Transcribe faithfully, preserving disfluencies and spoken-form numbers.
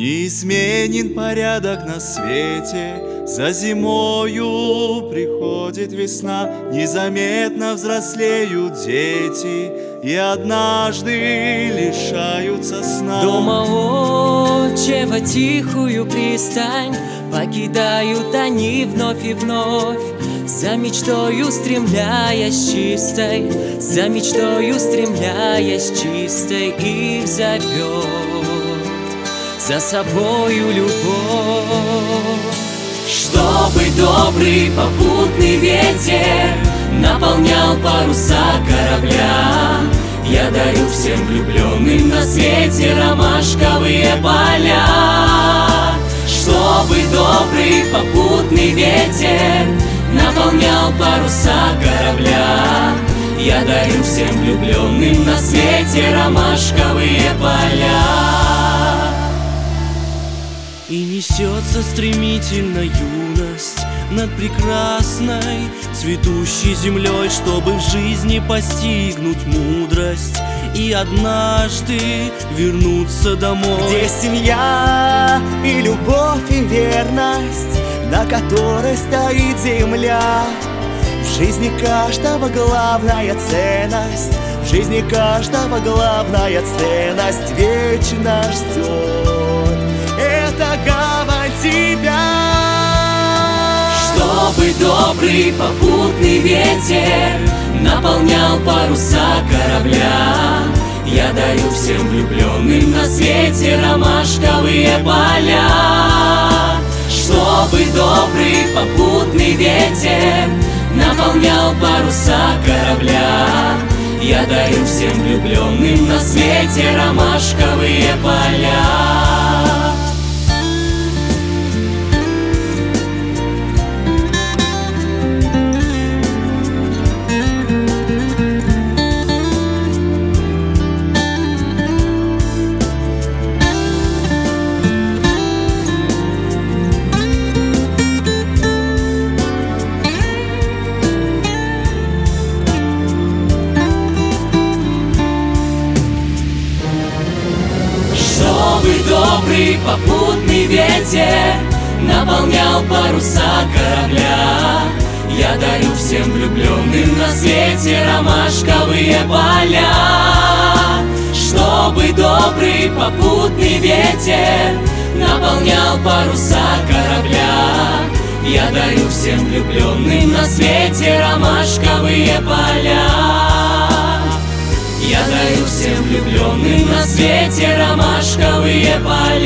Неизменен порядок на свете, за зимою приходит весна, незаметно взрослеют дети и однажды лишаются сна. Дома отчего тихую пристань покидают они вновь и вновь, за мечтою стремляясь чистой, за мечтою стремляясь чистой, их зовет за собою любовь. Чтобы добрый попутный ветер наполнял паруса корабля, я дарю всем влюбленным на свете ромашковые поля. Чтобы добрый попутный ветер наполнял паруса корабля, я дарю всем влюбленным на свете ромашковые поля. И несется стремительно юность над прекрасной цветущей землей, чтобы в жизни постигнуть мудрость и однажды вернуться домой, где семья и любовь и верность, на которой стоит земля. В жизни каждого главная ценность, в жизни каждого главная ценность вечно ждет. Это гавань тебя. Чтобы добрый попутный ветер наполнял паруса корабля, я дарю всем влюбленным на свете ромашковые поля. Чтобы добрый попутный ветер наполнял паруса корабля, я дарю всем влюбленным на свете ромашковые поля. Добрый попутный ветер наполнял паруса корабля, я дарю всем влюбленным на свете ромашковые поля. Чтобы добрый попутный ветер наполнял паруса корабля, я дарю всем влюбленным на свете ромашковые поля. Я дарю всем влюбленным на свете ромашковые поля.